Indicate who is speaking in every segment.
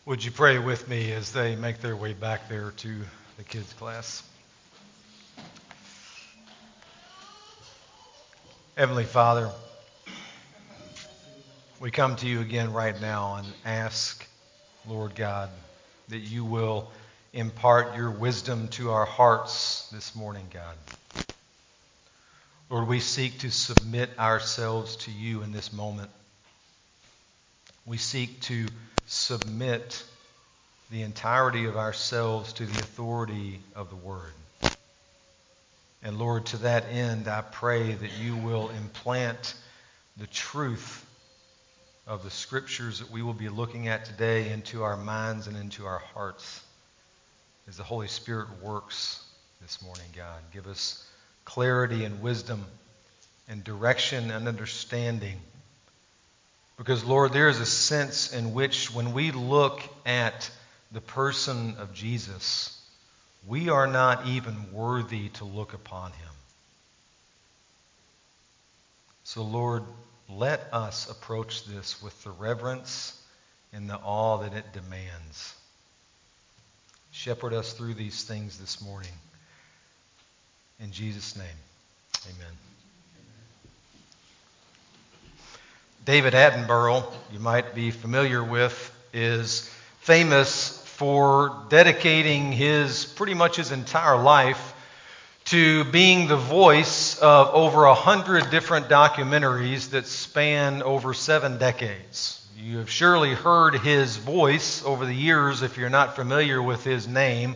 Speaker 1: Would you pray with me as they make their way back there to the kids' class? Heavenly Father, we come to you again right now and ask, Lord God, that you will impart your wisdom to our hearts this morning, God. Lord, we seek to submit ourselves to you in this moment. We seek to submit the entirety of ourselves to the authority of the Word. And Lord, to that end, I pray that you will implant the truth of the Scriptures that we will be looking at today into our minds and into our hearts as the Holy Spirit works this morning, God. Give us clarity and wisdom and direction and understanding. Because, Lord, there is a sense in which when we look at the person of Jesus, we are not even worthy to look upon him. So, Lord, let us approach this with the reverence and the awe that it demands. Shepherd us through these things this morning. In Jesus' name, amen. David Attenborough, you might be familiar with, is famous for dedicating pretty much his entire life to being the voice of over 100 different documentaries that span over 7 decades. You have surely heard his voice over the years if you're not familiar with his name.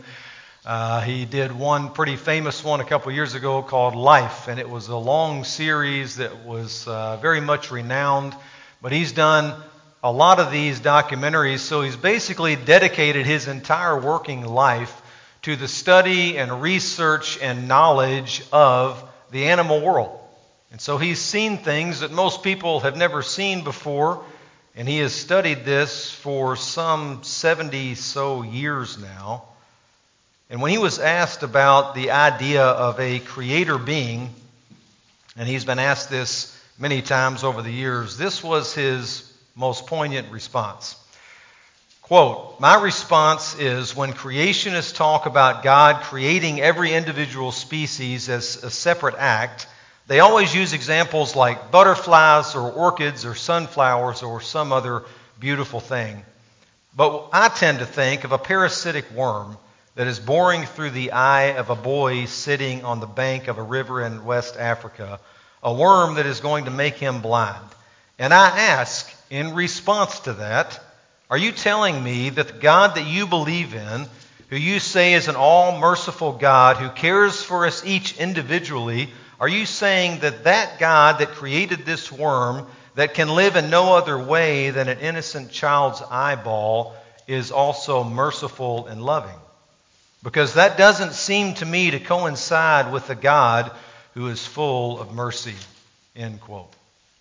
Speaker 1: He did one pretty famous one a couple years ago called Life, and it was a long series that was very much renowned. But he's done a lot of these documentaries, so he's basically dedicated his entire working life to the study and research and knowledge of the animal world. And so he's seen things that most people have never seen before, and he has studied this for some 70 so years now. And when he was asked about the idea of a creator being, and he's been asked this many times over the years, this was his most poignant response. Quote, "My response is when creationists talk about God creating every individual species as a separate act, they always use examples like butterflies or orchids or sunflowers or some other beautiful thing. But I tend to think of a parasitic worm that is boring through the eye of a boy sitting on the bank of a river in West Africa, a worm that is going to make him blind. And I ask, in response to that, are you telling me that the God that you believe in, who you say is an all-merciful God who cares for us each individually, are you saying that that God that created this worm that can live in no other way than an innocent child's eyeball is also merciful and loving? Because that doesn't seem to me to coincide with the God who is full of mercy." End quote.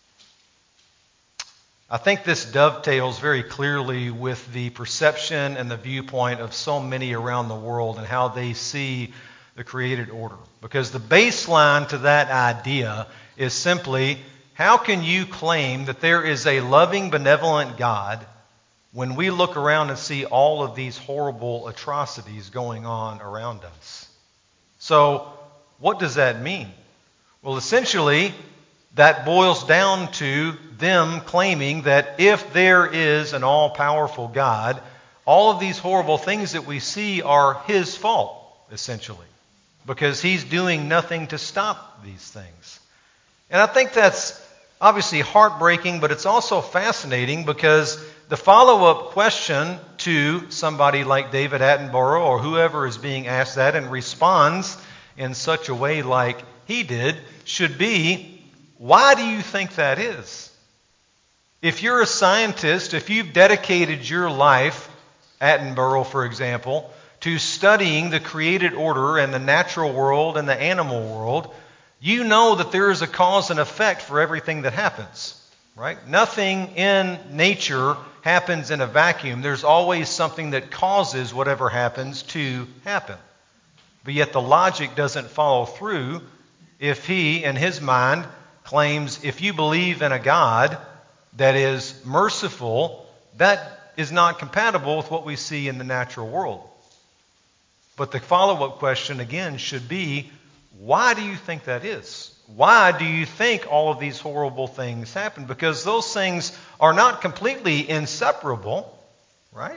Speaker 1: I think this dovetails very clearly with the perception and the viewpoint of so many around the world and how they see the created order. Because the baseline to that idea is simply, how can you claim that there is a loving, benevolent God when we look around and see all of these horrible atrocities going on around us? So, what does that mean? Well, essentially, that boils down to them claiming that if there is an all-powerful God, all of these horrible things that we see are his fault, essentially, because he's doing nothing to stop these things. And I think that's obviously heartbreaking, but it's also fascinating because the follow-up question to somebody like David Attenborough or whoever is being asked that and responds in such a way like he did should be, why do you think that is? If you're a scientist, if you've dedicated your life, Attenborough for example, to studying the created order and the natural world and the animal world, you know that there is a cause and effect for everything that happens, right? Nothing in nature happens in a vacuum. There's always something that causes whatever happens to happen. But yet the logic doesn't follow through if he, in his mind, claims if you believe in a God that is merciful, that is not compatible with what we see in the natural world. But the follow-up question again should be, why do you think that is? Why do you think all of these horrible things happen? Because those things are not completely inseparable, right?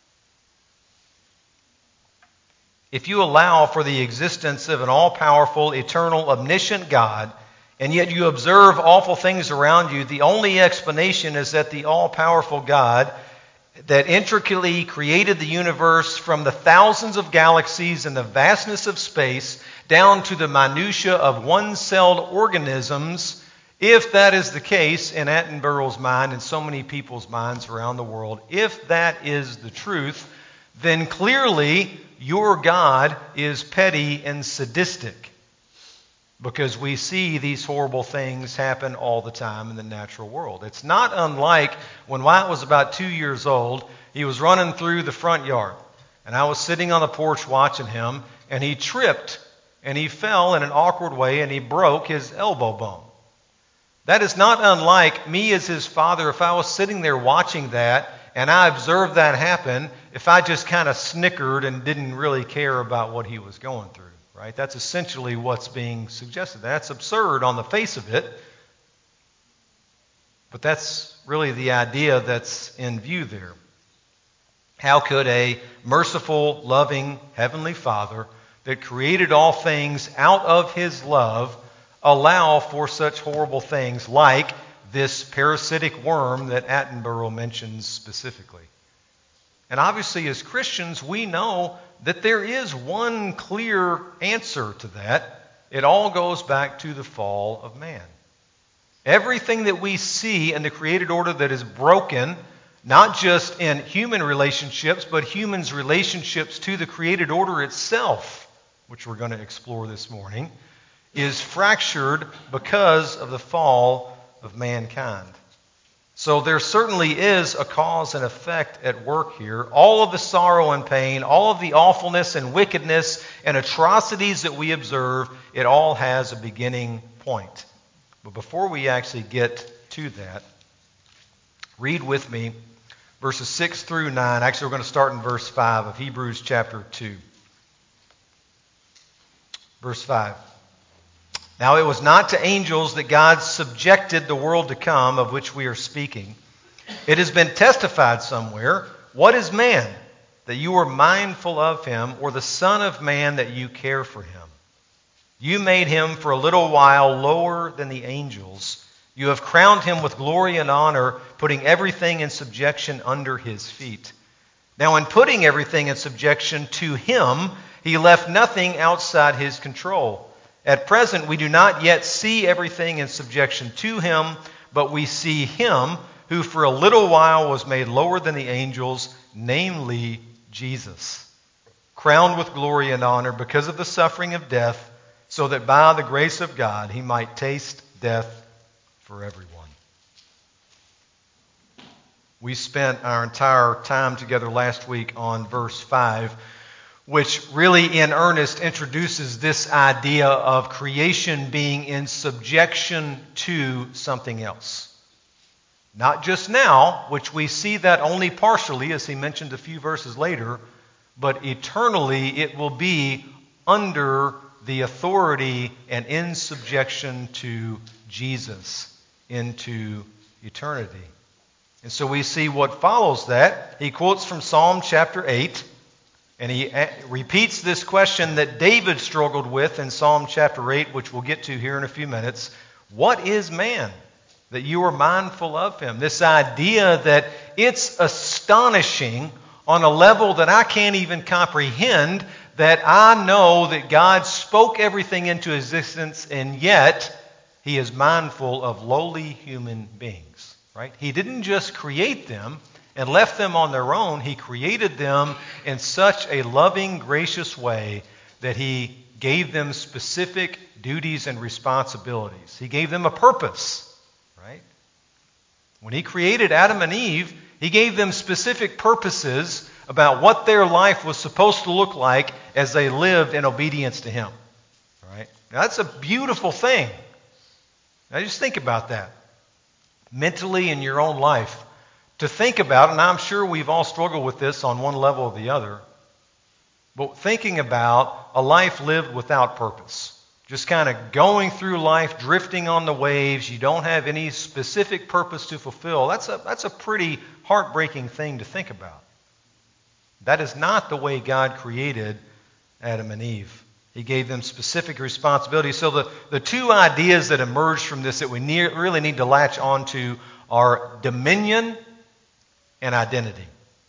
Speaker 1: If you allow for the existence of an all-powerful, eternal, omniscient God, and yet you observe awful things around you, the only explanation is that the all-powerful God that intricately created the universe from the thousands of galaxies and the vastness of space down to the minutia of one-celled organisms, if that is the case in Attenborough's mind and so many people's minds around the world, if that is the truth, then clearly your God is petty and sadistic, because we see these horrible things happen all the time in the natural world. It's not unlike when Wyatt was about 2 years old, he was running through the front yard, and I was sitting on the porch watching him, and he tripped, and he fell in an awkward way, and he broke his elbow bone. That is not unlike me as his father. If I was sitting there watching that, and I observed that happen, if I just kind of snickered and didn't really care about what he was going through. Right? That's essentially what's being suggested. That's absurd on the face of it, but that's really the idea that's in view there. How could a merciful, loving Heavenly Father that created all things out of His love allow for such horrible things like this parasitic worm that Attenborough mentions specifically? And obviously, as Christians, we know that there is one clear answer to that. It all goes back to the fall of man. Everything that we see in the created order that is broken, not just in human relationships, but humans' relationships to the created order itself, which we're going to explore this morning, is fractured because of the fall of mankind. So there certainly is a cause and effect at work here. All of the sorrow and pain, all of the awfulness and wickedness and atrocities that we observe, it all has a beginning point. But before we actually get to that, read with me verses 6 through 9. Actually, we're going to start in verse 5 of Hebrews chapter 2. Verse 5. Now it was not to angels that God subjected the world to come, of which we are speaking. It has been testified somewhere, what is man, that you are mindful of him, or the Son of Man, that you care for him? You made him for a little while lower than the angels. You have crowned him with glory and honor, putting everything in subjection under his feet. Now in putting everything in subjection to him, he left nothing outside his control. At present, we do not yet see everything in subjection to him, but we see him who for a little while was made lower than the angels, namely Jesus, crowned with glory and honor because of the suffering of death, so that by the grace of God he might taste death for everyone. We spent our entire time together last week on verse 5, which really in earnest introduces this idea of creation being in subjection to something else. Not just now, which we see that only partially, as he mentioned a few verses later, but eternally it will be under the authority and in subjection to Jesus into eternity. And so we see what follows that. He quotes from Psalm chapter 8, and he repeats this question that David struggled with in Psalm chapter 8, which we'll get to here in a few minutes. What is man, that you are mindful of him? This idea that it's astonishing on a level that I can't even comprehend, that I know that God spoke everything into existence, and yet he is mindful of lowly human beings. Right? He didn't just create them and left them on their own. He created them in such a loving, gracious way that he gave them specific duties and responsibilities. He gave them a purpose, right? When he created Adam and Eve, he gave them specific purposes about what their life was supposed to look like as they lived in obedience to him. Right? Now, that's a beautiful thing. Now just think about that. Mentally in your own life, to think about, and I'm sure we've all struggled with this on one level or the other, but thinking about a life lived without purpose. Just kind of going through life, drifting on the waves. You don't have any specific purpose to fulfill. That's a pretty heartbreaking thing to think about. That is not the way God created Adam and Eve. He gave them specific responsibilities. So the two ideas that emerge from this that we really need to latch onto are dominion and identity.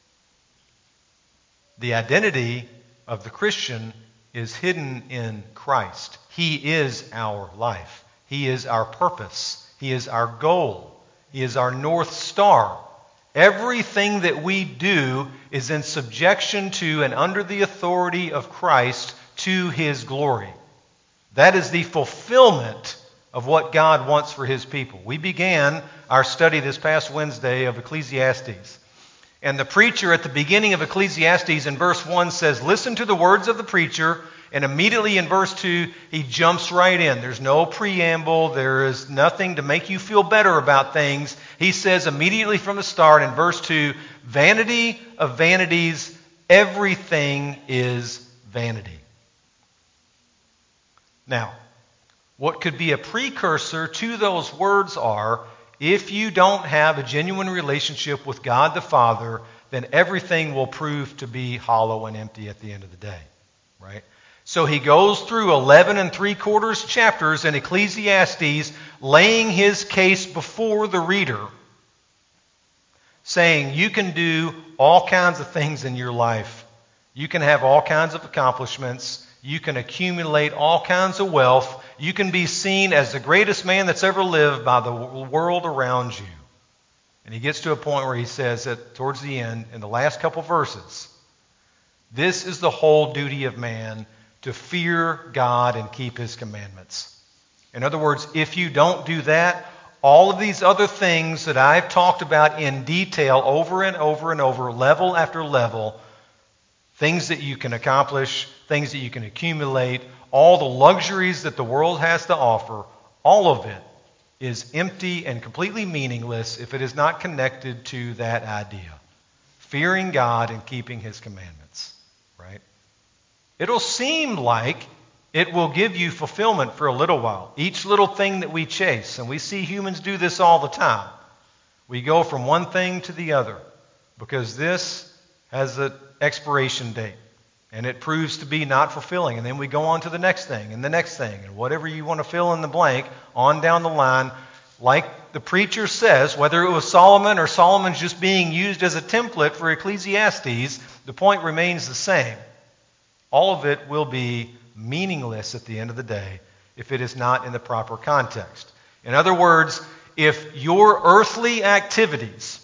Speaker 1: The identity of the Christian is hidden in Christ. He is our life. He is our purpose. He is our goal. He is our North Star. Everything that we do is in subjection to and under the authority of Christ to His glory. That is the fulfillment of what God wants for His people. We began our study this past Wednesday of Ecclesiastes. And the preacher at the beginning of Ecclesiastes in verse 1 says, listen to the words of the preacher. And immediately in verse 2, he jumps right in. There's no preamble. There is nothing to make you feel better about things. He says immediately from the start in verse 2, vanity of vanities, everything is vanity. Now, what could be a precursor to those words are, if you don't have a genuine relationship with God the Father, then everything will prove to be hollow and empty at the end of the day, right? So he goes through 11 3/4 chapters in Ecclesiastes, laying his case before the reader, saying you can do all kinds of things in your life. You can have all kinds of accomplishments. You can accumulate all kinds of wealth. You can be seen as the greatest man that's ever lived by the world around you. And he gets to a point where he says that towards the end, in the last couple verses, this is the whole duty of man, to fear God and keep His commandments. In other words, if you don't do that, all of these other things that I've talked about in detail over and over and over, level after level, things that you can accomplish, things that you can accumulate, all the luxuries that the world has to offer, all of it is empty and completely meaningless if it is not connected to that idea. Fearing God and keeping His commandments, right? It'll seem like it will give you fulfillment for a little while. Each little thing that we chase, and we see humans do this all the time. We go from one thing to the other because this has an expiration date. And it proves to be not fulfilling. And then we go on to the next thing and the next thing. And whatever you want to fill in the blank, on down the line, like the preacher says, whether it was Solomon or Solomon's just being used as a template for Ecclesiastes, the point remains the same. All of it will be meaningless at the end of the day if it is not in the proper context. In other words, if your earthly activities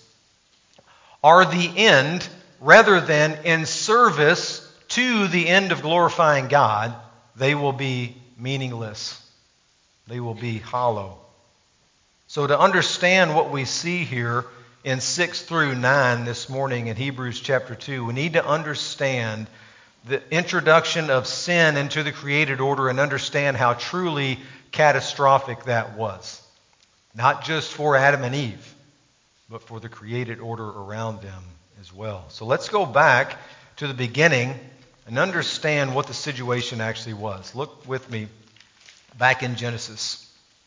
Speaker 1: are the end rather than in service to the end of glorifying God, they will be meaningless. They will be hollow. So to understand what we see here in 6 through 9 this morning in Hebrews chapter 2, we need to understand the introduction of sin into the created order and understand how truly catastrophic that was. Not just for Adam and Eve, but for the created order around them as well. So let's go back to the beginning and understand what the situation actually was. Look with me back in Genesis.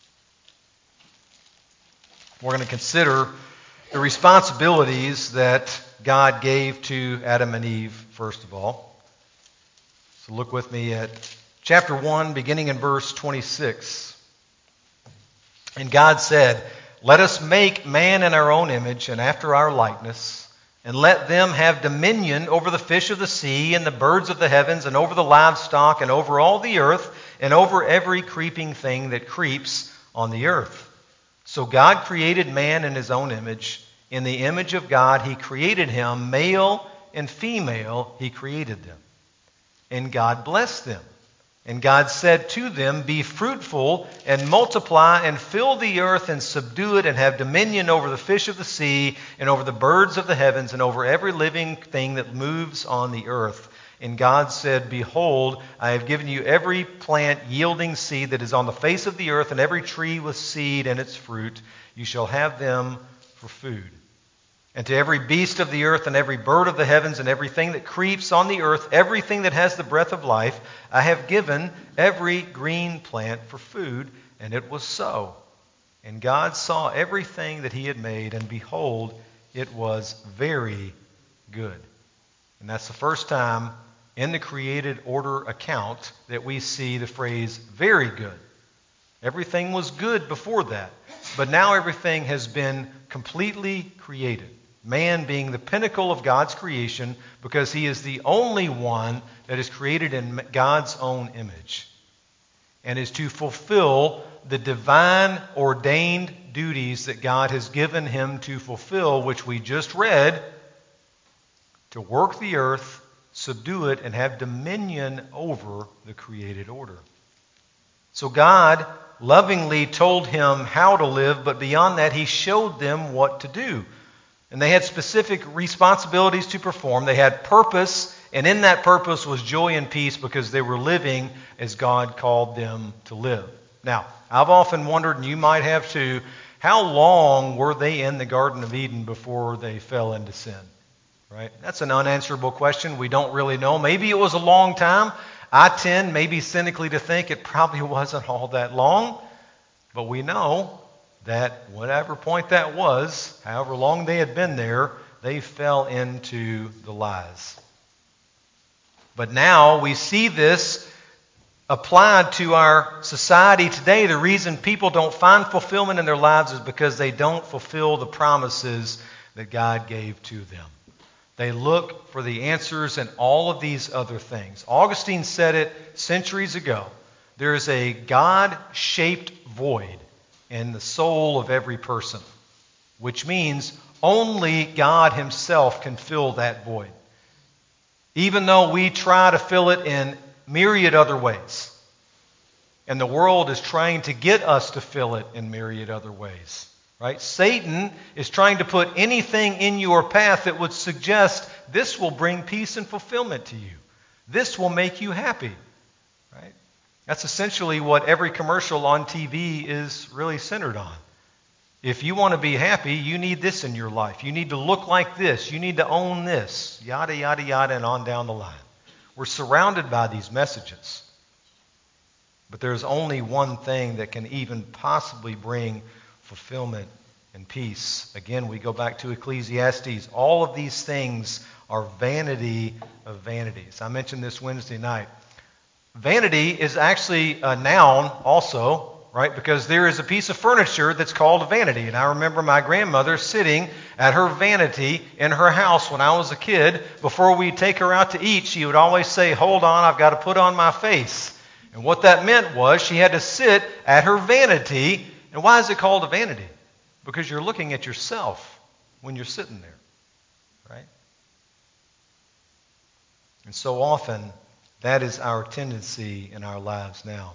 Speaker 1: We're going to consider the responsibilities that God gave to Adam and Eve, first of all. So look with me at chapter 1, beginning in verse 26. And God said, let us make man in our own image and after our likeness, and let them have dominion over the fish of the sea and the birds of the heavens and over the livestock and over all the earth and over every creeping thing that creeps on the earth. So God created man in His own image. In the image of God He created him, male and female He created them. And God blessed them. And God said to them, be fruitful and multiply and fill the earth and subdue it and have dominion over the fish of the sea and over the birds of the heavens and over every living thing that moves on the earth. And God said, behold, I have given you every plant yielding seed that is on the face of the earth and every tree with seed and its fruit. You shall have them for food. And to every beast of the earth and every bird of the heavens and everything that creeps on the earth, everything that has the breath of life, I have given every green plant for food, and it was so. And God saw everything that he had made, and behold, it was very good. And that's the first time in the created order account that we see the phrase very good. Everything was good before that, but now everything has been completely created. Man being the pinnacle of God's creation because he is the only one that is created in God's own image and is to fulfill the divine ordained duties that God has given him to fulfill, which we just read, to work the earth, subdue it, and have dominion over the created order. So God lovingly told him how to live, but beyond that, he showed them what to do. And they had specific responsibilities to perform. They had purpose, and in that purpose was joy and peace because they were living as God called them to live. Now, I've often wondered, and you might have too, how long were they in the Garden of Eden before they fell into sin? Right? That's an unanswerable question. We don't really know. Maybe it was a long time. I tend, maybe cynically, to think it probably wasn't all that long. But we know that whatever point that was, however long they had been there, they fell into the lies. But now we see this applied to our society today. The reason people don't find fulfillment in their lives is because they don't fulfill the promises that God gave to them. They look for the answers in all of these other things. Augustine said it centuries ago. There is a God-shaped void in the soul of every person, which means only God himself can fill that void, even though we try to fill it in myriad other ways. And the world is trying to get us to fill it in myriad other ways. Right? Satan is trying to put anything in your path that would suggest this will bring peace and fulfillment to you. This will make you happy. Right? That's essentially what every commercial on TV is really centered on. If you want to be happy, you need this in your life. You need to look like this. You need to own this. Yada, yada, yada, and on down the line. We're surrounded by these messages. But there's only one thing that can even possibly bring fulfillment and peace. Again, we go back to Ecclesiastes. All of these things are vanity of vanities. I mentioned this Wednesday night. Vanity is actually a noun also, right? Because there is a piece of furniture that's called a vanity. And I remember my grandmother sitting at her vanity in her house when I was a kid. Before we'd take her out to eat, she would always say, "Hold on, I've got to put on my face." And what that meant was she had to sit at her vanity. And why is it called a vanity? Because you're looking at yourself when you're sitting there, right? And so often, that is our tendency in our lives now.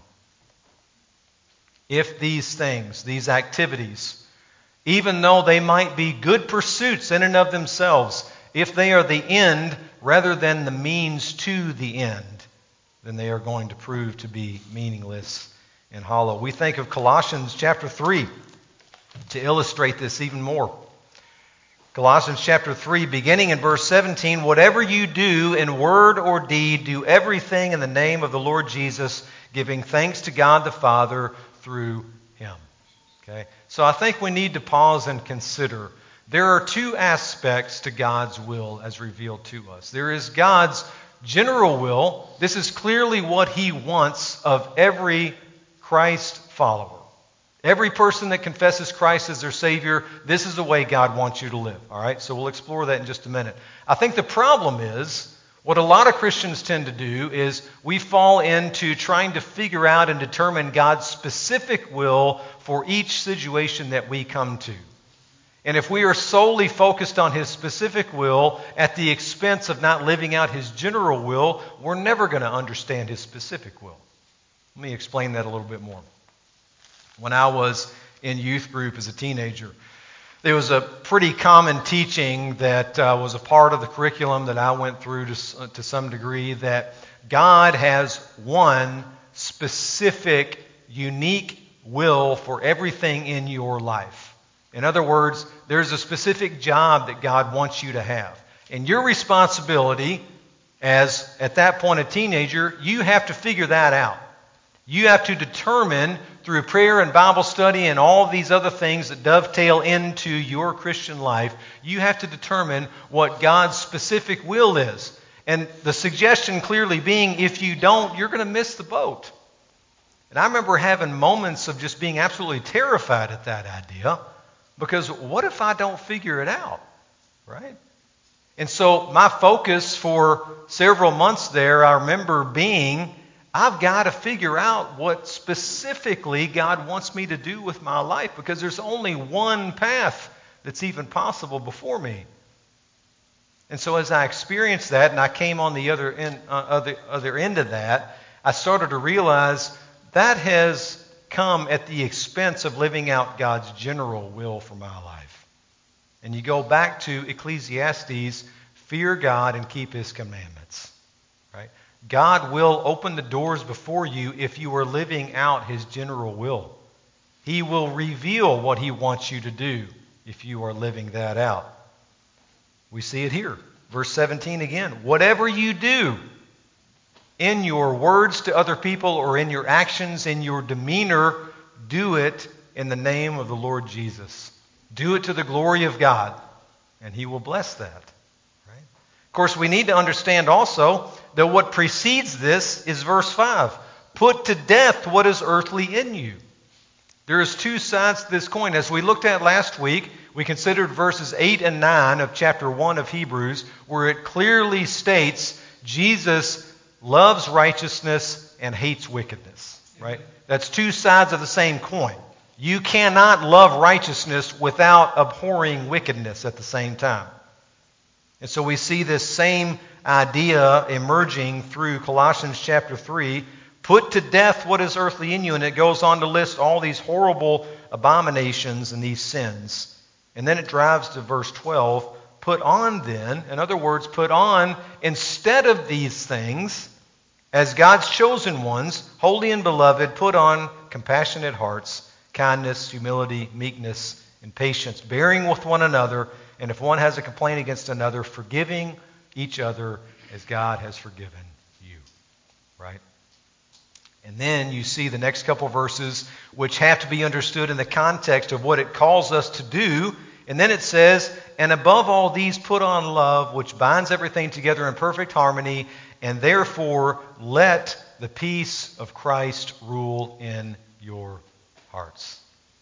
Speaker 1: If these things, these activities, even though they might be good pursuits in and of themselves, if they are the end rather than the means to the end, then they are going to prove to be meaningless and hollow. We think of Colossians chapter 3 to illustrate this even more. Colossians chapter 3, beginning in verse 17, "Whatever you do in word or deed, do everything in the name of the Lord Jesus, giving thanks to God the Father through him." Okay? So I think we need to pause and consider. There are two aspects to God's will as revealed to us. There is God's general will. This is clearly what he wants of every Christ follower. Every person that confesses Christ as their Savior, this is the way God wants you to live. All right? So we'll explore that in just a minute. I think the problem is, what a lot of Christians tend to do is we fall into trying to figure out and determine God's specific will for each situation that we come to. And if we are solely focused on his specific will at the expense of not living out his general will, we're never going to understand his specific will. Let me explain that a little bit more. When I was in youth group as a teenager, there was a pretty common teaching that was a part of the curriculum that I went through to some degree, that God has one specific, unique will for everything in your life. In other words, there's a specific job that God wants you to have. And your responsibility as, at that point, a teenager, you have to figure that out. You have to determine through prayer and Bible study and all of these other things that dovetail into your Christian life, you have to determine what God's specific will is. And the suggestion clearly being, if you don't, you're going to miss the boat. And I remember having moments of just being absolutely terrified at that idea, because what if I don't figure it out, right? And so my focus for several months there, I remember being, I've got to figure out what specifically God wants me to do with my life, because there's only one path that's even possible before me. And so as I experienced that, and I came on the other end of that, I started to realize that has come at the expense of living out God's general will for my life. And you go back to Ecclesiastes, fear God and keep His commandments. Right? God will open the doors before you if you are living out His general will. He will reveal what He wants you to do if you are living that out. We see it here. Verse 17 again. Whatever you do in your words to other people or in your actions, in your demeanor, do it in the name of the Lord Jesus. Do it to the glory of God, and He will bless that. Right? Of course, we need to understand also that what precedes this is verse 5. Put to death what is earthly in you. There is two sides to this coin. As we looked at last week, we considered verses 8 and 9 of chapter 1 of Hebrews, where it clearly states Jesus loves righteousness and hates wickedness. Right? That's two sides of the same coin. You cannot love righteousness without abhorring wickedness at the same time. And so we see this same idea emerging through Colossians chapter 3. Put to death what is earthly in you. And it goes on to list all these horrible abominations and these sins. And then it drives to verse 12. Put on then, in other words, put on instead of these things, as God's chosen ones, holy and beloved, put on compassionate hearts, kindness, humility, meekness, and patience, bearing with one another, and if one has a complaint against another, forgiving each other as God has forgiven you. Right? And then you see the next couple verses, which have to be understood in the context of what it calls us to do. And then it says, and above all these put on love, which binds everything together in perfect harmony, and therefore let the peace of Christ rule in your hearts.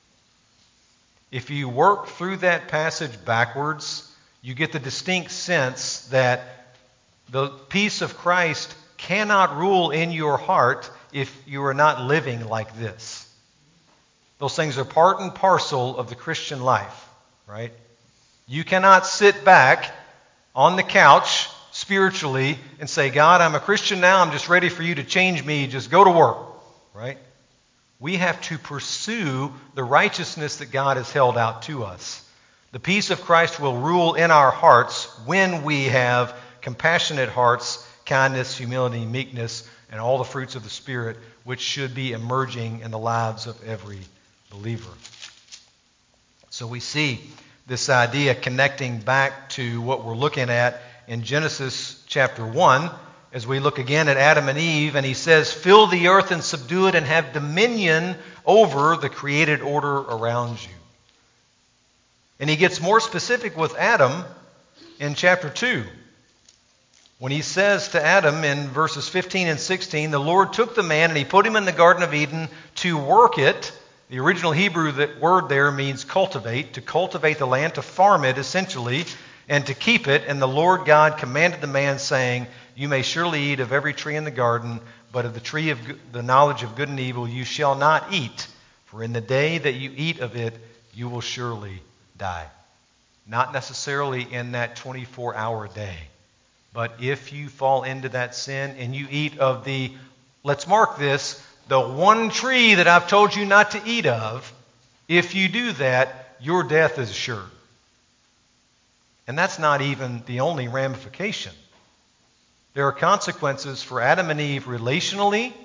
Speaker 1: If you work through that passage backwards, you get the distinct sense that the peace of Christ cannot rule in your heart if you are not living like this. Those things are part and parcel of the Christian life, right? You cannot sit back on the couch spiritually and say, God, I'm a Christian now, I'm just ready for you to change me, just go to work, right? We have to pursue the righteousness that God has held out to us. The peace of Christ will rule in our hearts when we have compassionate hearts, kindness, humility, meekness, and all the fruits of the Spirit, which should be emerging in the lives of every believer. So we see this idea connecting back to what we're looking at in Genesis chapter 1, as we look again at Adam and Eve, and he says, fill the earth and subdue it and have dominion over the created order around you. And he gets more specific with Adam in chapter 2. When he says to Adam in verses 15 and 16, the Lord took the man and he put him in the Garden of Eden to work it. The original Hebrew word there means cultivate, to cultivate the land, to farm it essentially, and to keep it. And the Lord God commanded the man, saying, you may surely eat of every tree in the garden, but of the tree of the knowledge of good and evil you shall not eat, for in the day that you eat of it, you will surely die. Not necessarily in that 24-hour day, but if you fall into that sin and you eat of the, let's mark this, the one tree that I've told you not to eat of, if you do that, your death is assured. And that's not even the only ramification. There are consequences for Adam and Eve relationally,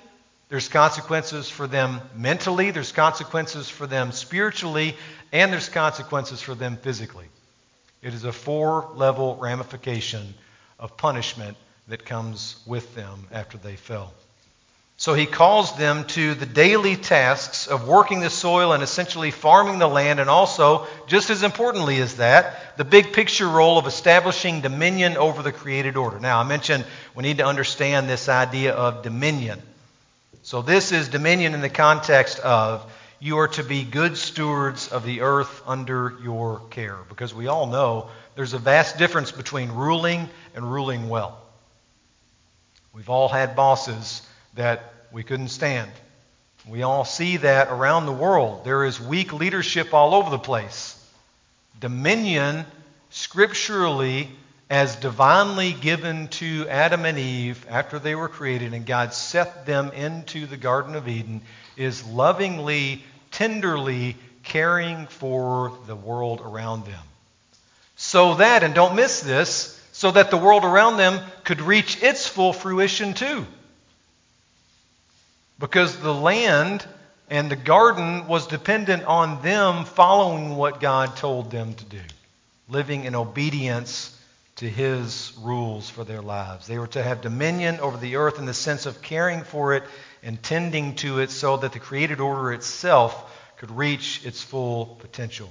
Speaker 1: There's consequences for them mentally, there's consequences for them spiritually, and there's consequences for them physically. It is a 4-level ramification of punishment that comes with them after they fell. So he calls them to the daily tasks of working the soil and essentially farming the land, and also, just as importantly as that, the big picture role of establishing dominion over the created order. Now, I mentioned we need to understand this idea of dominion. So this is dominion in the context of you are to be good stewards of the earth under your care. Because we all know there's a vast difference between ruling and ruling well. We've all had bosses that we couldn't stand. We all see that around the world. There is weak leadership all over the place. Dominion, scripturally, as divinely given to Adam and Eve after they were created and God set them into the Garden of Eden, is lovingly, tenderly caring for the world around them. So that, and don't miss this, so that the world around them could reach its full fruition too. Because the land and the garden was dependent on them following what God told them to do, living in obedience to His rules for their lives. They were to have dominion over the earth in the sense of caring for it and tending to it so that the created order itself could reach its full potential.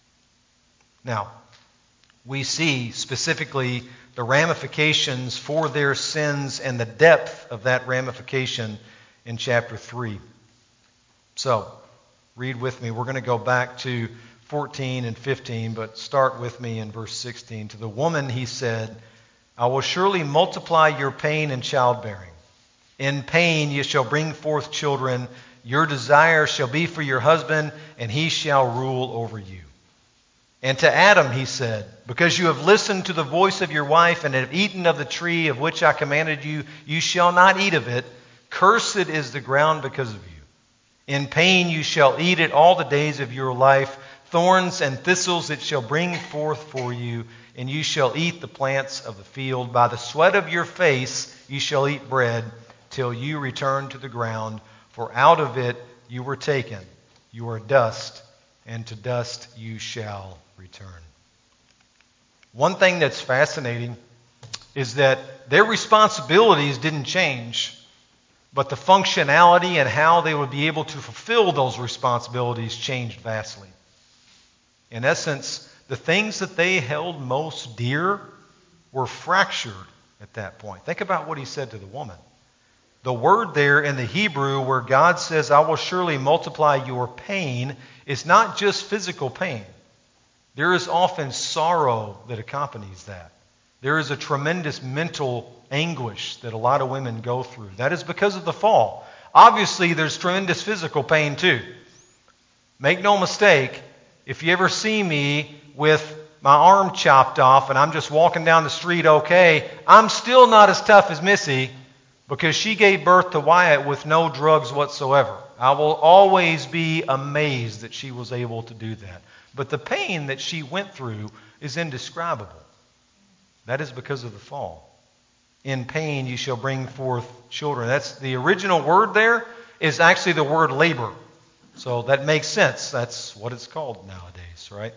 Speaker 1: Now, we see specifically the ramifications for their sins and the depth of that ramification in chapter 3. So, read with me. We're going to go back to 14 and 15, but start with me in verse 16. To the woman he said, I will surely multiply your pain in childbearing. In pain you shall bring forth children. Your desire shall be for your husband, and he shall rule over you. And to Adam he said, because you have listened to the voice of your wife and have eaten of the tree of which I commanded you, you shall not eat of it. Cursed is the ground because of you. In pain you shall eat it all the days of your life. Thorns and thistles it shall bring forth for you, and you shall eat the plants of the field. By the sweat of your face you shall eat bread till you return to the ground, for out of it you were taken. You are dust, and to dust you shall return. One thing that's fascinating is that their responsibilities didn't change, but the functionality and how they would be able to fulfill those responsibilities changed vastly. In essence, the things that they held most dear were fractured at that point. Think about what he said to the woman. The word there in the Hebrew where God says, I will surely multiply your pain, is not just physical pain. There is often sorrow that accompanies that. There is a tremendous mental anguish that a lot of women go through. That is because of the fall. Obviously, there's tremendous physical pain too. Make no mistake, if you ever see me with my arm chopped off and I'm just walking down the street okay, I'm still not as tough as Missy because she gave birth to Wyatt with no drugs whatsoever. I will always be amazed that she was able to do that. But the pain that she went through is indescribable. That is because of the fall. In pain you shall bring forth children. That's the original word there is actually the word labor. So that makes sense. That's what it's called nowadays, right?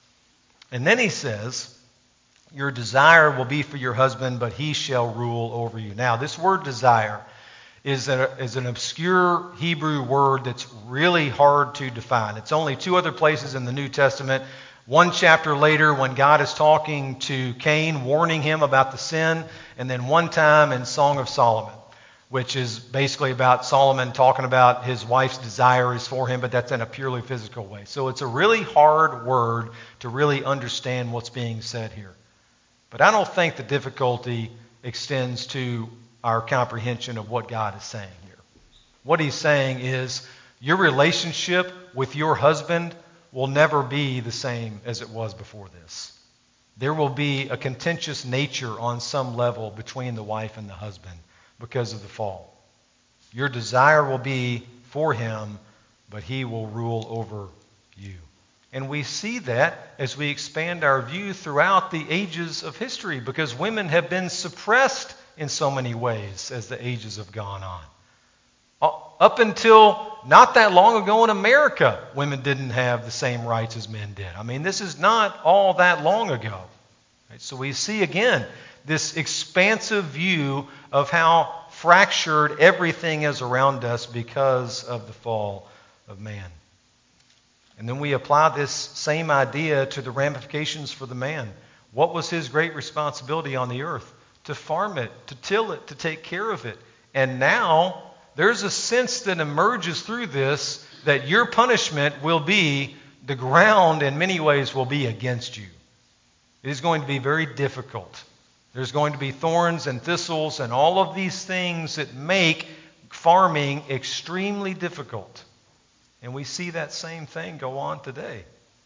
Speaker 1: And then he says, your desire will be for your husband, but he shall rule over you. Now, this word desire is an obscure Hebrew word that's really hard to define. It's only 2 other places in the New Testament. One chapter later when God is talking to Cain, warning him about the sin, and then one time in Song of Solomon, which is basically about Solomon talking about his wife's desire is for him, but that's in a purely physical way. So it's a really hard word to really understand what's being said here. But I don't think the difficulty extends to our comprehension of what God is saying here. What he's saying is your relationship with your husband will never be the same as it was before this. There will be a contentious nature on some level between the wife and the husband because of the fall. Your desire will be for him, but he will rule over you. And we see that as we expand our view throughout the ages of history, because women have been suppressed in so many ways as the ages have gone on. Up until not that long ago in America, women didn't have the same rights as men did. I mean, this is not all that long ago. Right? So we see again this expansive view of how fractured everything is around us because of the fall of man. And then we apply this same idea to the ramifications for the man. What was his great responsibility on the earth? To farm it, to till it, to take care of it. And now there's a sense that emerges through this that your punishment will be, the ground in many ways will be against you. It is going to be very difficult. There's going to be thorns and thistles and all of these things that make farming extremely difficult. And we see that same thing go on today.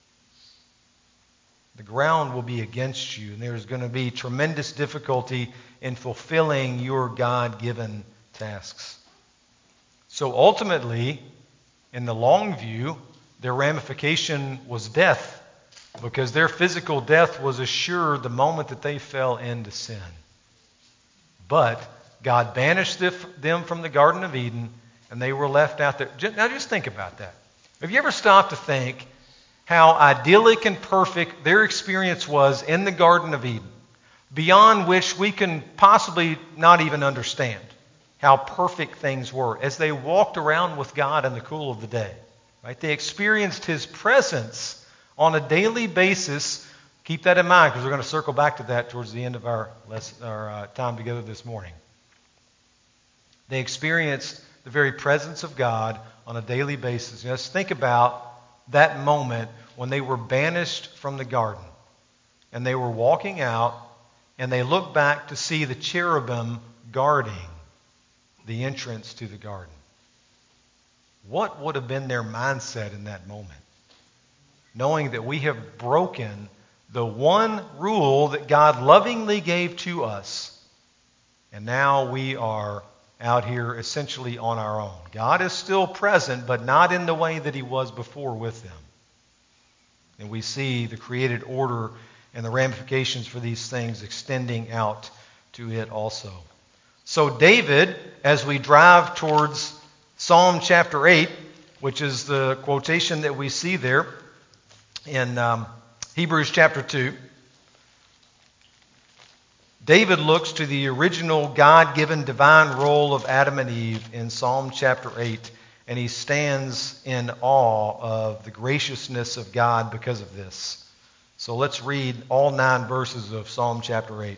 Speaker 1: The ground will be against you, and there's going to be tremendous difficulty in fulfilling your God-given tasks. So ultimately, in the long view, their ramification was death, because their physical death was assured the moment that they fell into sin. But God banished them from the Garden of Eden, and they were left out there. Now just think about that. Have you ever stopped to think how idyllic and perfect their experience was in the Garden of Eden, beyond which we can possibly not even understand how perfect things were as they walked around with God in the cool of the day? Right? They experienced His presence on a daily basis. Keep that in mind, because we're going to circle back to that towards the end of our time together this morning. They experienced the very presence of God on a daily basis. Just think about that moment when they were banished from the garden and they were walking out and they looked back to see the cherubim guarding the entrance to the garden. What would have been their mindset in that moment? Knowing that we have broken the one rule that God lovingly gave to us, and now we are out here essentially on our own. God is still present, but not in the way that He was before with them. And we see the created order and the ramifications for these things extending out to it also. So David, as we drive towards Psalm chapter 8, which is the quotation that we see there in Hebrews chapter 2, David looks to the original God-given divine role of Adam and Eve in Psalm chapter 8, and he stands in awe of the graciousness of God because of this. So let's read all 9 verses of Psalm chapter 8.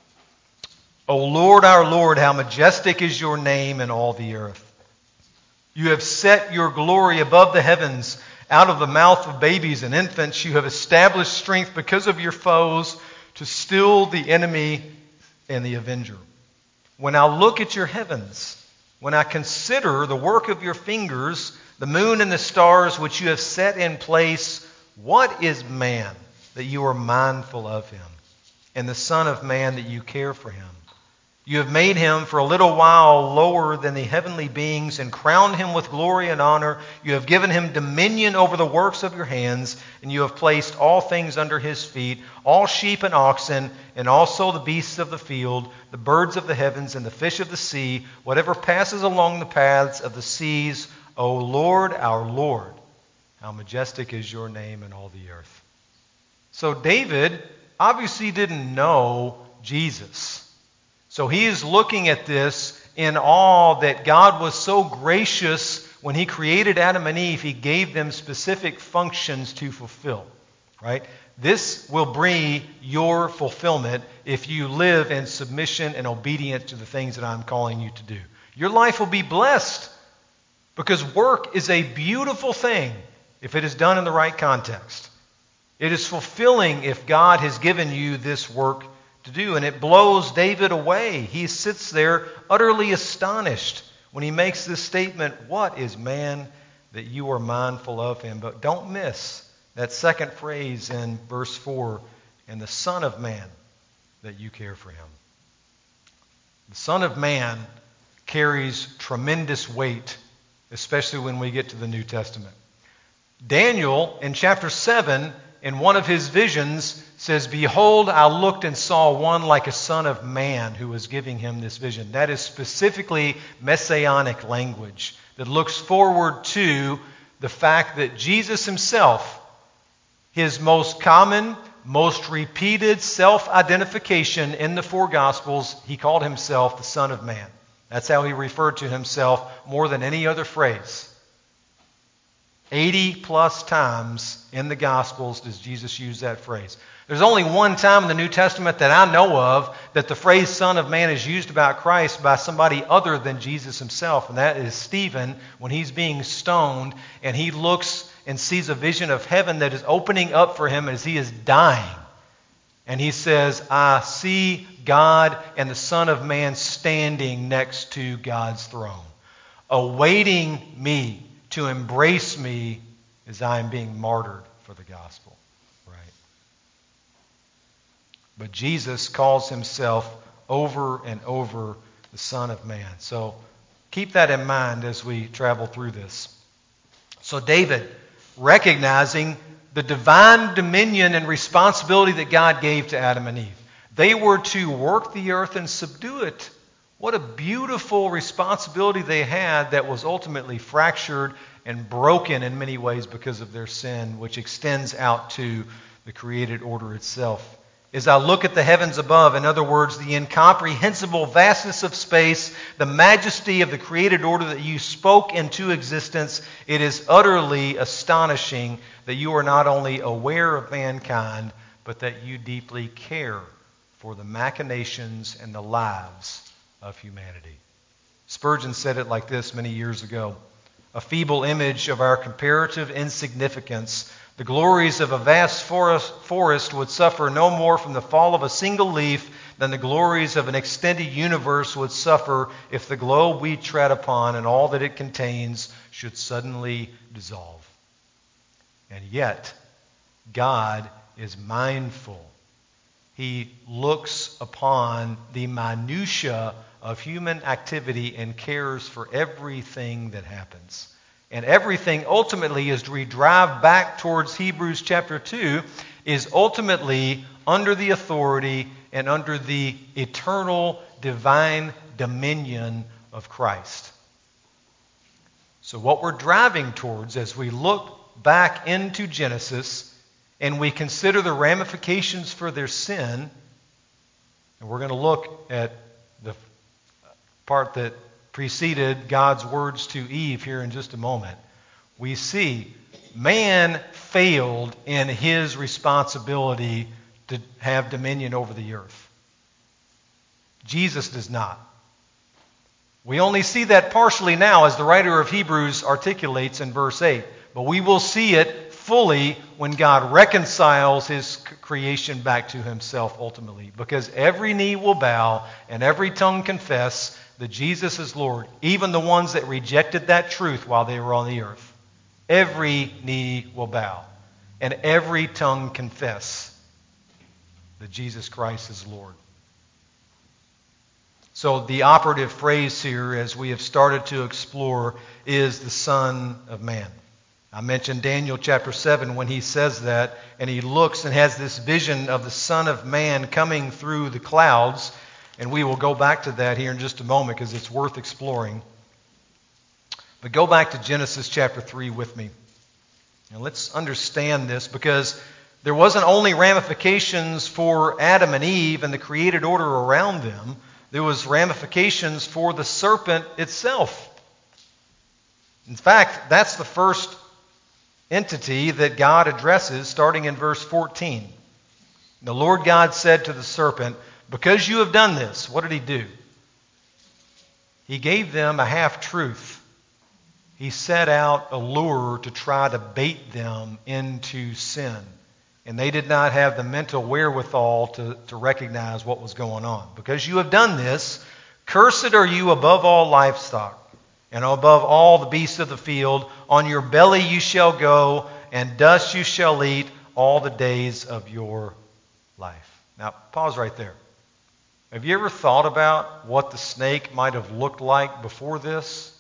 Speaker 1: O Lord, our Lord, how majestic is your name in all the earth. You have set your glory above the heavens. Out of the mouth of babies and infants you have established strength because of your foes, to still the enemy and the avenger. When I look at your heavens, when I consider the work of your fingers, the moon and the stars which you have set in place, what is man that you are mindful of him, and the Son of Man that you care for him? You have made him for a little while lower than the heavenly beings and crowned him with glory and honor. You have given him dominion over the works of your hands, and you have placed all things under his feet, all sheep and oxen, and also the beasts of the field, the birds of the heavens, and the fish of the sea, whatever passes along the paths of the seas. O Lord, our Lord, how majestic is your name in all the earth. So David obviously didn't know Jesus. So he is looking at this in awe that God was so gracious when he created Adam and Eve. He gave them specific functions to fulfill, right? This will bring your fulfillment if you live in submission and obedience to the things that I'm calling you to do. Your life will be blessed because work is a beautiful thing if it is done in the right context. It is fulfilling if God has given you this work to do, and it blows David away. He sits there utterly astonished when he makes this statement, what is man that you are mindful of him? But don't miss that second phrase in verse 4, and the Son of Man that you care for him. The Son of Man carries tremendous weight, especially when we get to the New Testament. Daniel in chapter 7 in one of his visions, says, "Behold, I looked and saw one like a son of man," who was giving him this vision. That is specifically messianic language that looks forward to the fact that Jesus himself, his most common, most repeated self-identification in the four Gospels, he called himself the Son of Man. That's how he referred to himself more than any other phrase. 80 plus times in the Gospels does Jesus use that phrase. There's only one time in the New Testament that I know of that the phrase Son of Man is used about Christ by somebody other than Jesus himself, and that is Stephen when he's being stoned and he looks and sees a vision of heaven that is opening up for him as he is dying. And he says, "I see God and the Son of Man standing next to God's throne, awaiting me to embrace me as I am being martyred for the gospel." Right? But Jesus calls himself over and over the Son of Man. So keep that in mind as we travel through this. So David, recognizing the divine dominion and responsibility that God gave to Adam and Eve. They were to work the earth and subdue it. What a beautiful responsibility they had that was ultimately fractured and broken in many ways because of their sin, which extends out to the created order itself. As I look at the heavens above, in other words, the incomprehensible vastness of space, the majesty of the created order that you spoke into existence, it is utterly astonishing that you are not only aware of mankind, but that you deeply care for the machinations and the lives of humanity. Spurgeon said it like this many years ago: "A feeble image of our comparative insignificance, the glories of a vast forest would suffer no more from the fall of a single leaf than the glories of an extended universe would suffer if the globe we tread upon and all that it contains should suddenly dissolve." And yet, God is mindful. He looks upon the minutiae of human activity and cares for everything that happens. And everything ultimately, as we drive back towards Hebrews chapter 2, is ultimately under the authority and under the eternal divine dominion of Christ. So what we're driving towards as we look back into Genesis and we consider the ramifications for their sin, and we're going to look at the part that preceded God's words to Eve here in just a moment, we see man failed in his responsibility to have dominion over the earth. Jesus does not. We only see that partially now as the writer of Hebrews articulates in verse 8, but we will see it fully when God reconciles his creation back to himself ultimately, because every knee will bow and every tongue confess that Jesus is Lord, even the ones that rejected that truth while they were on the earth. Every knee will bow and every tongue confess that Jesus Christ is Lord. So the operative phrase here, as we have started to explore, is the Son of Man. I mentioned Daniel chapter 7 when he says that, and he looks and has this vision of the Son of Man coming through the clouds. And we will go back to that here in just a moment because it's worth exploring. But go back to Genesis chapter 3 with me. And let's understand this, because there wasn't only ramifications for Adam and Eve and the created order around them. There was ramifications for the serpent itself. In fact, that's the first entity that God addresses starting in verse 14. The Lord God said to the serpent, "Because you have done this," what did he do? He gave them a half-truth. He set out a lure to try to bait them into sin. And they did not have the mental wherewithal to recognize what was going on. "Because you have done this, cursed are you above all livestock, and above all the beasts of the field. On your belly you shall go, and dust you shall eat all the days of your life." Now, pause right there. Have you ever thought about what the snake might have looked like before this?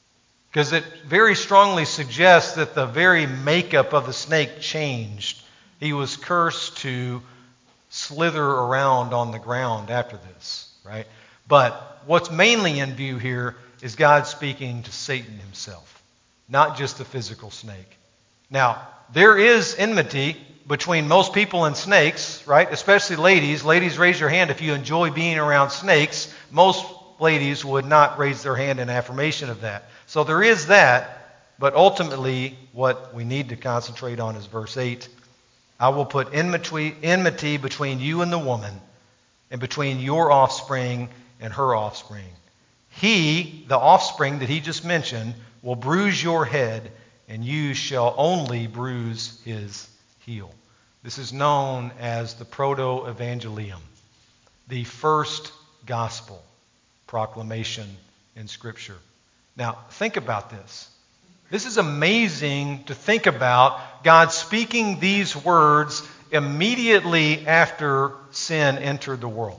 Speaker 1: Because it very strongly suggests that the very makeup of the snake changed He was cursed to slither around on the ground after this, right? But what's mainly in view here is God speaking to Satan himself, not just the physical snake. Now, there is enmity between most people and snakes, right? Especially ladies. Ladies, raise your hand if you enjoy being around snakes. Most ladies would not raise their hand in affirmation of that. So there is that, but ultimately what we need to concentrate on is verse 8. I will put enmity between you and the woman, and between your offspring and her offspring. He, the offspring that he just mentioned, will bruise your head, and you shall only bruise his heel. This is known as the proto-evangelium, the first gospel proclamation in Scripture. Now, think about this. This is amazing to think about God speaking these words immediately after sin entered the world.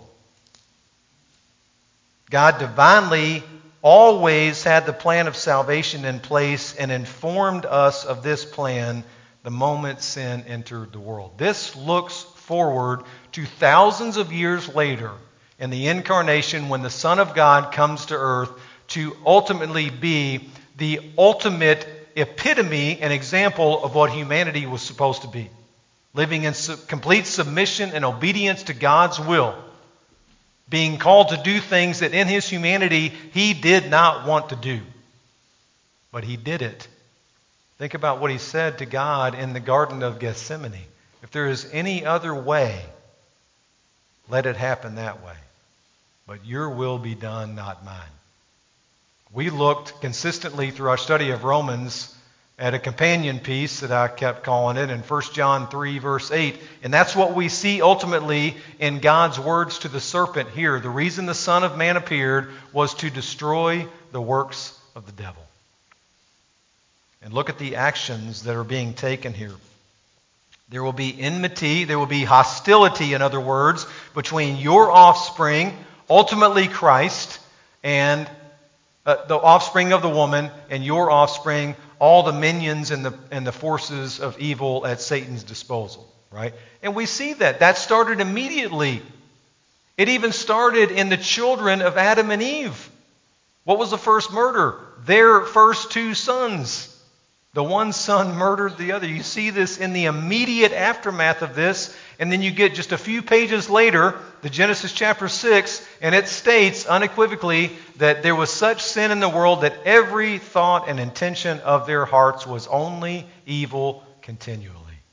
Speaker 1: God divinely always had the plan of salvation in place and informed us of this plan the moment sin entered the world. This looks forward to thousands of years later in the incarnation when the Son of God comes to earth to ultimately be the ultimate epitome and example of what humanity was supposed to be. Living in complete submission and obedience to God's will. Being called to do things that in his humanity he did not want to do. But he did it. Think about what he said to God in the Garden of Gethsemane. If there is any other way, let it happen that way. But your will be done, not mine. We looked consistently through our study of Romans at a companion piece that I kept calling it in 1 John 3 verse 8. And that's what we see ultimately in God's words to the serpent here. The reason the Son of Man appeared was to destroy the works of the devil. And look at the actions that are being taken here. There will be enmity, there will be hostility, in other words, between your offspring, ultimately Christ, and the offspring of the woman, and your offspring, all the minions and the forces of evil at Satan's disposal, right? And we see that. That started immediately. It even started in the children of Adam and Eve. What was the first murder? Their first two sons. The one son murdered the other. You see this in the immediate aftermath of this, and then you get just a few pages later, the Genesis chapter 6, and it states unequivocally that there was such sin in the world that every thought and intention of their hearts was only evil continually.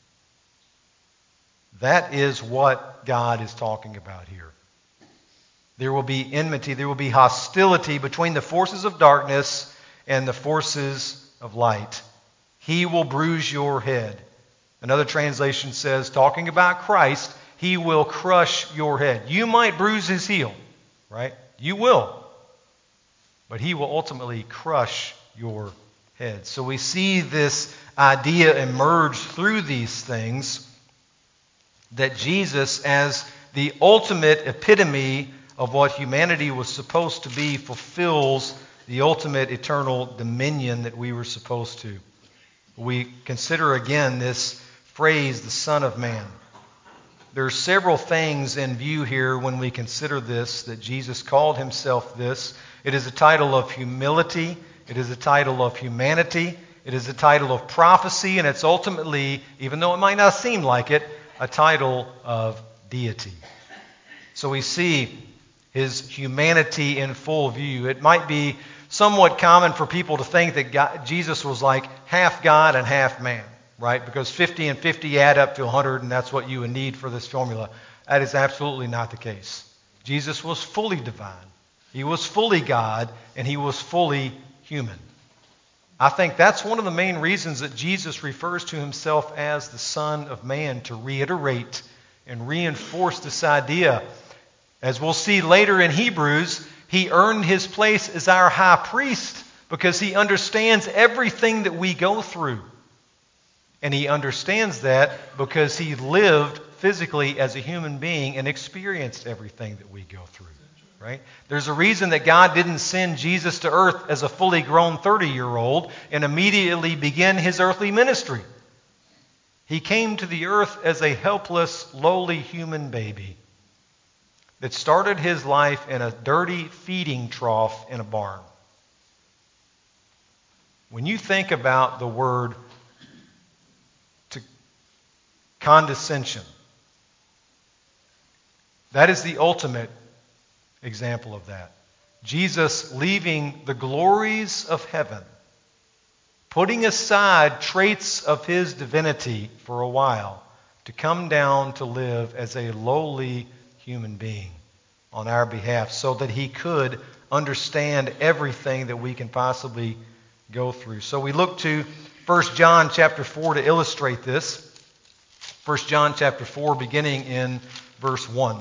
Speaker 1: That is what God is talking about here. There will be enmity, there will be hostility between the forces of darkness and the forces of light. He will bruise your head. Another translation says, talking about Christ, he will crush your head. You might bruise his heel, right? You will. But he will ultimately crush your head. So we see this idea emerge through these things that Jesus, as the ultimate epitome of what humanity was supposed to be, fulfills the ultimate eternal dominion that we were supposed to. We consider again this phrase, the Son of Man. There are several things in view here when we consider this, that Jesus called himself this. It is a title of humility. It is a title of humanity. It is a title of prophecy. And it's ultimately, even though it might not seem like it, a title of deity. So we see his humanity in full view. It might be somewhat common for people to think that Jesus was like half God and half man, right? Because 50 and 50 add up to 100, and that's what you would need for this formula. That is absolutely not the case. Jesus was fully divine. He was fully God, and he was fully human. I think that's one of the main reasons that Jesus refers to himself as the Son of Man, to reiterate and reinforce this idea. As we'll see later in Hebrews, he earned his place as our high priest because he understands everything that we go through. And he understands that because he lived physically as a human being and experienced everything that we go through. Right? There's a reason that God didn't send Jesus to earth as a fully grown 30-year-old and immediately begin his earthly ministry. He came to the earth as a helpless, lowly human baby that started his life in a dirty feeding trough in a barn. When you think about the word condescension, that is the ultimate example of that. Jesus leaving the glories of heaven, putting aside traits of his divinity for a while, to come down to live as a lowly human being on our behalf so that he could understand everything that we can possibly go through. So we look to 1 John chapter 4 to illustrate this. 1 John chapter 4, beginning in verse 1.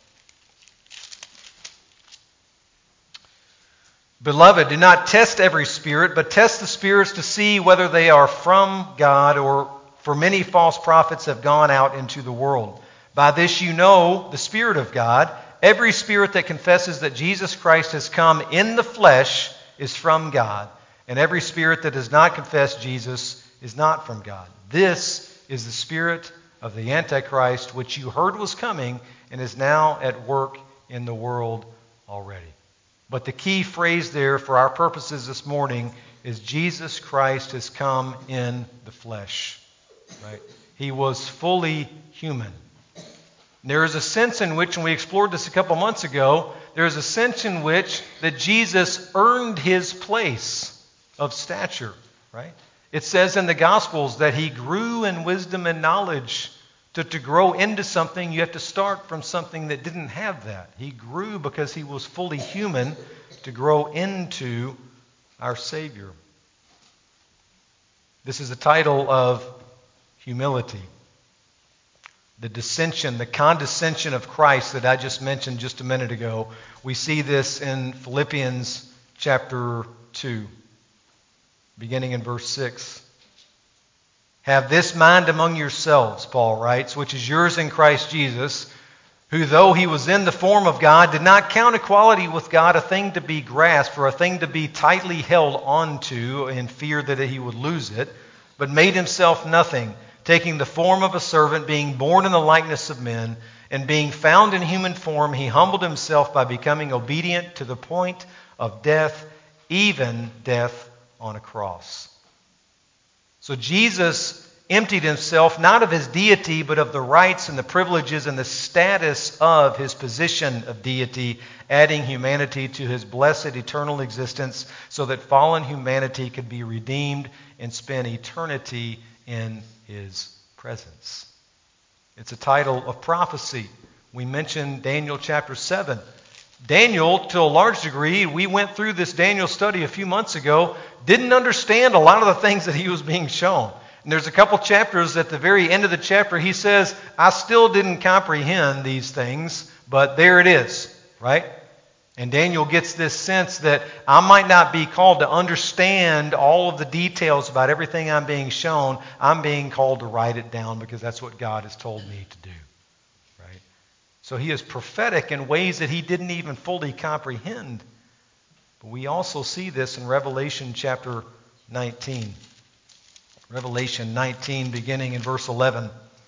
Speaker 1: Beloved, do not test every spirit, but test the spirits to see whether they are from God, for many false prophets have gone out into the world. By this you know the Spirit of God. Every spirit that confesses that Jesus Christ has come in the flesh is from God, and every spirit that does not confess Jesus is not from God. This is the spirit of the Antichrist, which you heard was coming and is now at work in the world already. But the key phrase there for our purposes this morning is Jesus Christ has come in the flesh. Right? He was fully human. And there is a sense in which, and we explored this a couple months ago, there is a sense in which that Jesus earned his place of stature. Right? It says in the Gospels that he grew in wisdom and knowledge. To grow into something, you have to start from something that didn't have that. He grew because he was fully human to grow into our Savior. This is the title of humility. The dissension, the condescension of Christ that I just mentioned just a minute ago. We see this in Philippians chapter 2, beginning in verse 6. Have this mind among yourselves, Paul writes, which is yours in Christ Jesus, who though he was in the form of God, did not count equality with God a thing to be grasped or a thing to be tightly held onto in fear that he would lose it, but made himself nothing, taking the form of a servant, being born in the likeness of men, and being found in human form, he humbled himself by becoming obedient to the point of death, even death on a cross. So Jesus emptied himself not of his deity, but of the rights and the privileges and the status of his position of deity, adding humanity to his blessed eternal existence so that fallen humanity could be redeemed and spend eternity in his presence. It's a title of prophecy. We mentioned Daniel chapter 7. Daniel, to a large degree, we went through this Daniel study a few months ago, didn't understand a lot of the things that he was being shown. And there's a couple chapters at the very end of the chapter, he says, I still didn't comprehend these things, but there it is, right? And Daniel gets this sense that I might not be called to understand all of the details about everything I'm being shown. I'm being called to write it down because that's what God has told me to do. Right? So he is prophetic in ways that he didn't even fully comprehend. But we also see this in Revelation chapter 19. Revelation 19, beginning in verse 11.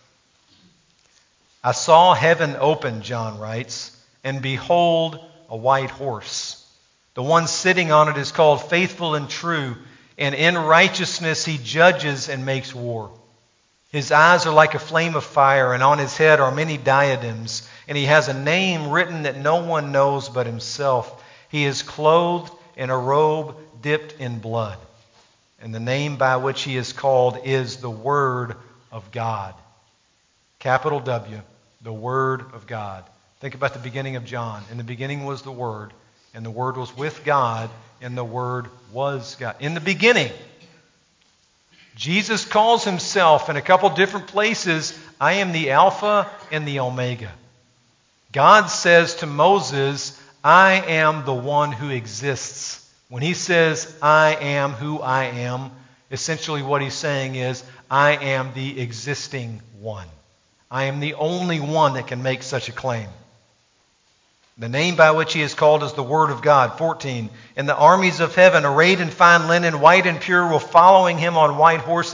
Speaker 1: I saw heaven open, John writes, and behold, a white horse. The one sitting on it is called Faithful and True, and in righteousness he judges and makes war. His eyes are like a flame of fire, and on his head are many diadems, and he has a name written that no one knows but himself. He is clothed in a robe dipped in blood, and the name by which he is called is the Word of God. Capital W, the Word of God. Think about the beginning of John. In the beginning was the Word, and the Word was with God, and the Word was God. In the beginning, Jesus calls himself in a couple different places, I am the Alpha and the Omega. God says to Moses, I am the one who exists. When he says, I am who I am, essentially what he's saying is, I am the existing one. I am the only one that can make such a claim. The name by which he is called is the Word of God. 14. And the armies of heaven, arrayed in fine linen, white and pure, were following him on white horses.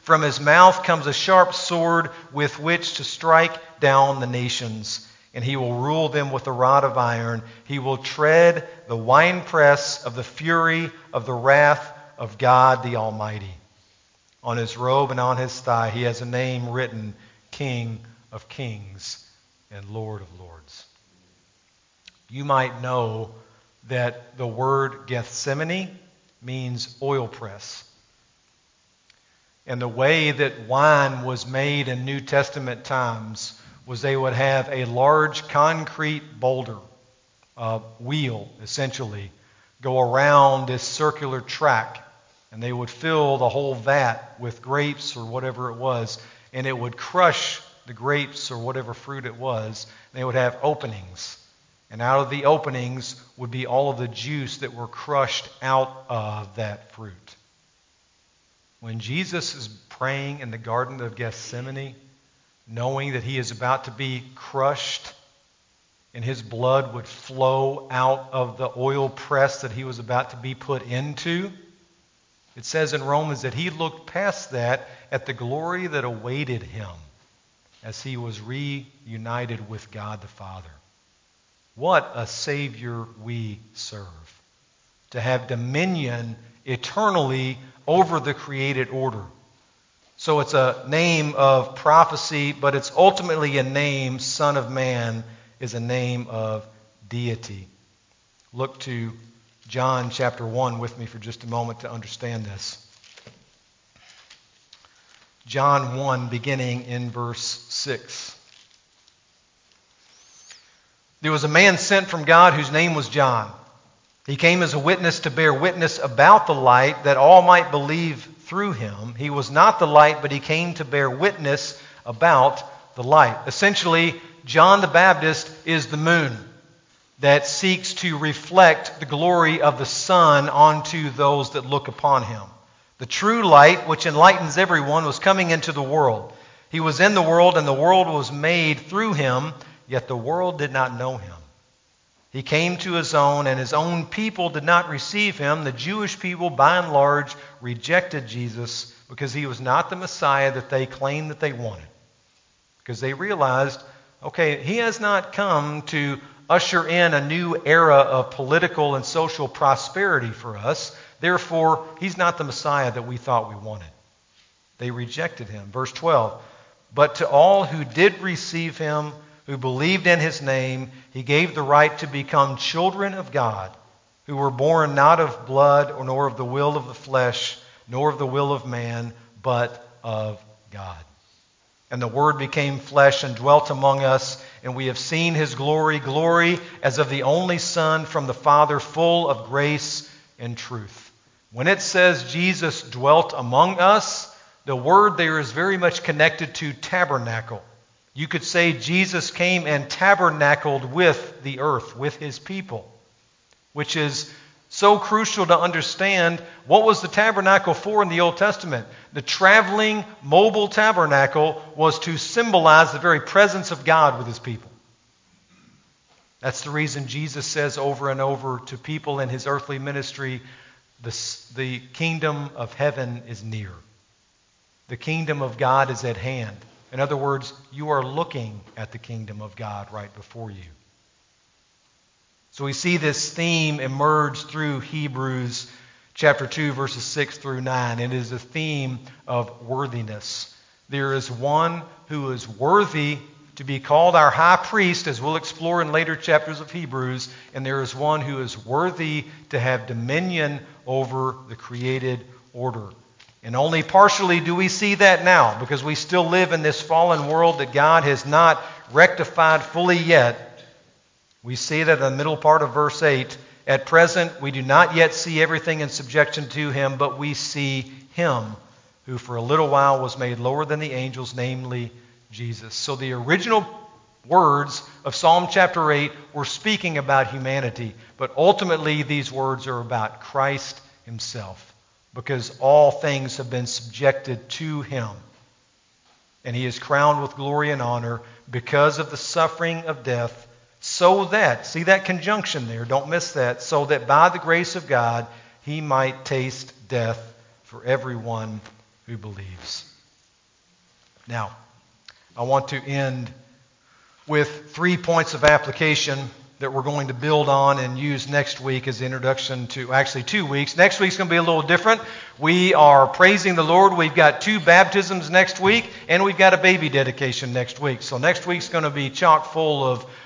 Speaker 1: From his mouth comes a sharp sword with which to strike down the nations. And he will rule them with a rod of iron. He will tread the winepress of the fury of the wrath of God the Almighty. On his robe and on his thigh he has a name written, King of Kings and Lord of Lords. You might know that the word Gethsemane means oil press. And the way that wine was made in New Testament times was they would have a large concrete boulder, a wheel essentially, go around this circular track, and they would fill the whole vat with grapes or whatever it was, and it would crush the grapes or whatever fruit it was. They would have openings, and out of the openings would be all of the juice that were crushed out of that fruit. When Jesus is praying in the Garden of Gethsemane, knowing that he is about to be crushed and his blood would flow out of the oil press that he was about to be put into, it says in Romans that he looked past that at the glory that awaited him as he was reunited with God the Father. What a Savior we serve, to have dominion eternally over the created order. So it's a name of prophecy, but it's ultimately a name, Son of Man, is a name of deity. Look to John chapter 1 with me for just a moment to understand this. John 1, beginning in verse 6. There was a man sent from God whose name was John. He came as a witness to bear witness about the light, that all might believe through him. He was not the light, but he came to bear witness about the light. Essentially, John the Baptist is the moon that seeks to reflect the glory of the sun onto those that look upon him. The true light, which enlightens everyone, was coming into the world. He was in the world, and the world was made through him, yet the world did not know him. He came to his own, and his own people did not receive him. The Jewish people, by and large, rejected Jesus because he was not the Messiah that they claimed that they wanted. Because they realized, okay, he has not come to usher in a new era of political and social prosperity for us. Therefore, he's not the Messiah that we thought we wanted. They rejected him. Verse 12, but to all who did receive him, who believed in his name, he gave the right to become children of God, who were born not of blood, or nor of the will of the flesh, nor of the will of man, but of God. And the Word became flesh and dwelt among us, and we have seen his glory, glory as of the only Son from the Father, full of grace and truth. When it says Jesus dwelt among us, the word there is very much connected to tabernacle. You could say Jesus came and tabernacled with the earth, with his people, which is so crucial to understand. What was the tabernacle for in the Old Testament? The traveling, mobile tabernacle was to symbolize the very presence of God with his people. That's the reason Jesus says over and over to people in his earthly ministry, the kingdom of heaven is near. The kingdom of God is at hand. In other words, you are looking at the kingdom of God right before you. So we see this theme emerge through Hebrews chapter 2, verses 6 through 9. It is a theme of worthiness. There is one who is worthy to be called our high priest, as we'll explore in later chapters of Hebrews, and there is one who is worthy to have dominion over the created order. And only partially do we see that now, because we still live in this fallen world that God has not rectified fully yet. We see that in the middle part of verse 8. At present, we do not yet see everything in subjection to him, but we see him who for a little while was made lower than the angels, namely Jesus. So the original words of Psalm chapter 8 were speaking about humanity, but ultimately these words are about Christ himself, because all things have been subjected to him. And he is crowned with glory and honor because of the suffering of death, so that, see that conjunction there, don't miss that, so that by the grace of God he might taste death for everyone who believes. Now, I want to end with 3 points of application that we're going to build on and use next week as the introduction to, actually 2 weeks. Next week's going to be a little different. We are praising the Lord. We've got 2 baptisms next week, and we've got a baby dedication next week. So next week's going to be chock full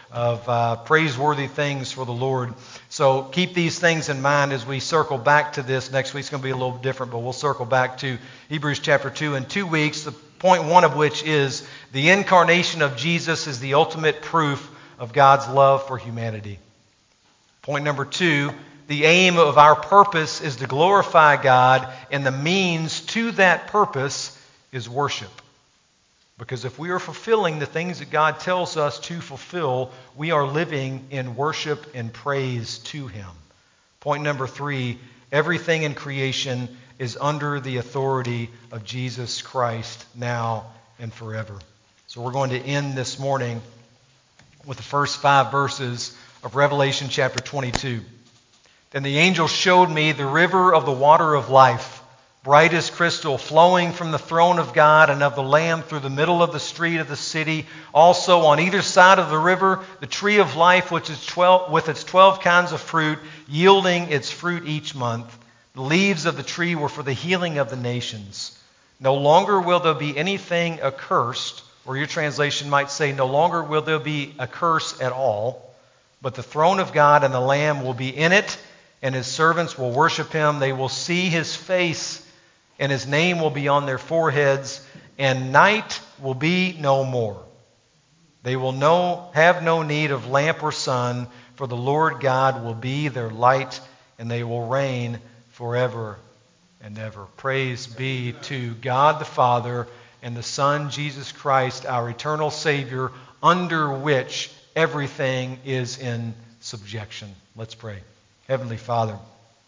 Speaker 1: of praiseworthy things for the Lord. So keep these things in mind as we circle back to this. Next week's going to be a little different, but we'll circle back to Hebrews chapter 2 in 2 weeks. The point 1 of which is the incarnation of Jesus is the ultimate proof of God's love for humanity. Point number 2, the aim of our purpose is to glorify God, and the means to that purpose is worship. Because if we are fulfilling the things that God tells us to fulfill, we are living in worship and praise to Him. Point number 3, everything in creation is under the authority of Jesus Christ now and forever. So we're going to end this morning with the first 5 verses of Revelation chapter 22. Then the angel showed me the river of the water of life, bright as crystal, flowing from the throne of God and of the Lamb through the middle of the street of the city. Also on either side of the river, the tree of life, which is with its 12 kinds of fruit, yielding its fruit each month. The leaves of the tree were for the healing of the nations. No longer will there be anything accursed, or your translation might say, no longer will there be a curse at all, but the throne of God and the Lamb will be in it, and His servants will worship Him. They will see His face, and His name will be on their foreheads, and night will be no more. They will have no need of lamp or sun, for the Lord God will be their light, and they will reign forever and ever. Praise be to God the Father and the Son, Jesus Christ, our eternal Savior, under which everything is in subjection. Let's pray. Heavenly Father,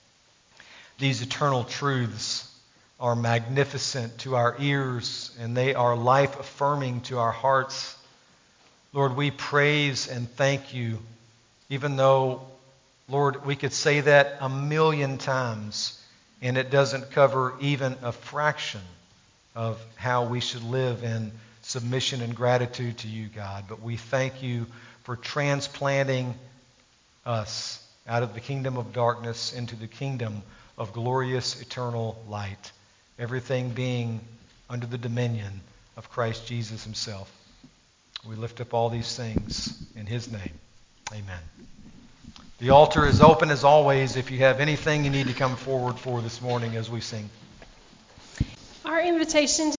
Speaker 1: these eternal truths are magnificent to our ears, and they are life-affirming to our hearts. Lord, we praise and thank You, even though, Lord, we could say that 1,000,000 times, and it doesn't cover even a fraction of how we should live in submission and gratitude to You, God. But we thank You for transplanting us out of the kingdom of darkness into the kingdom of glorious eternal light, everything being under the dominion of Christ Jesus Himself. We lift up all these things in His name. Amen. The altar is open as always if you have anything you need to come forward for this morning as we sing.
Speaker 2: Our invitation